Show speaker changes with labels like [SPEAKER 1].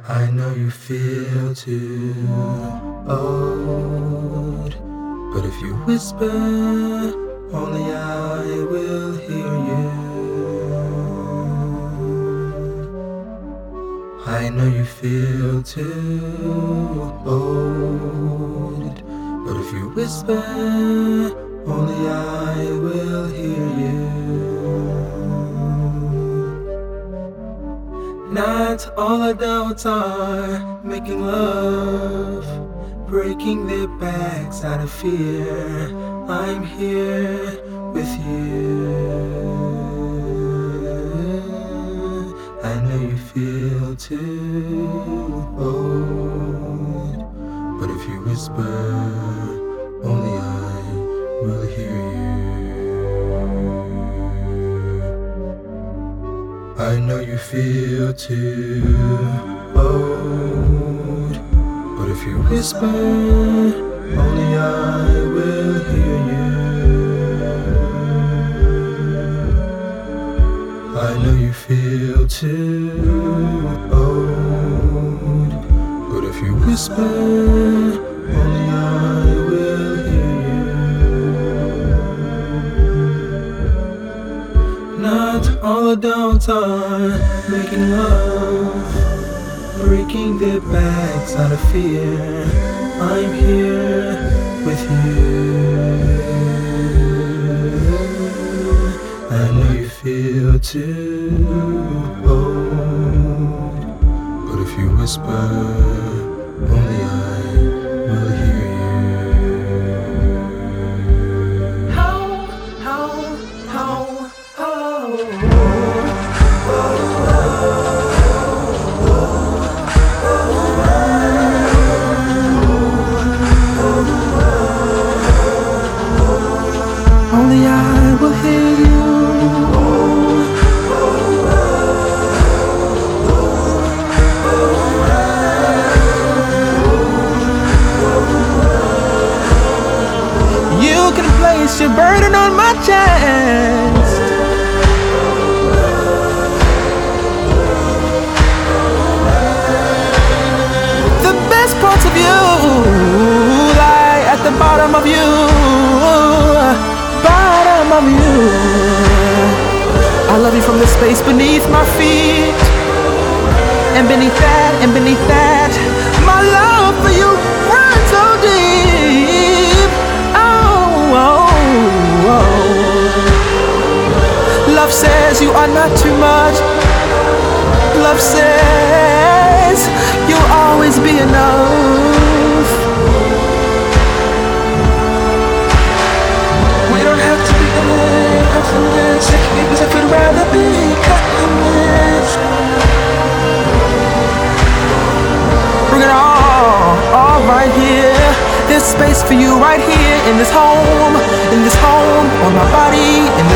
[SPEAKER 1] I know you feel too old, but if you whisper, only I will hear you. I know you feel too old, but if you whisper, only I will hear you. Not all adults are making love, breaking their backs out of fear. I'm here with you. I know you feel too old, but if you whisper, only I will hear you. I know you feel too old, but if you whisper, only I will hear you. I know you feel too old, but if you whisper, only I will hear you. Not all adults are making love, breaking their backs out of fear. I'm here with you. I know you feel too old, but if you whisper, only I will hear you. Only I will hear you. You can place your burden on my chest. The best parts of you lie at the bottom of you. Bottom of you. I love you from the space beneath my feet, and beneath that, my love for you runs so deep. Love says you are not too much. Love says you'll always be enough. We don't have to be confident, because I could rather be confident. Bring it all right here. There's space for you right here in this home, on my body, in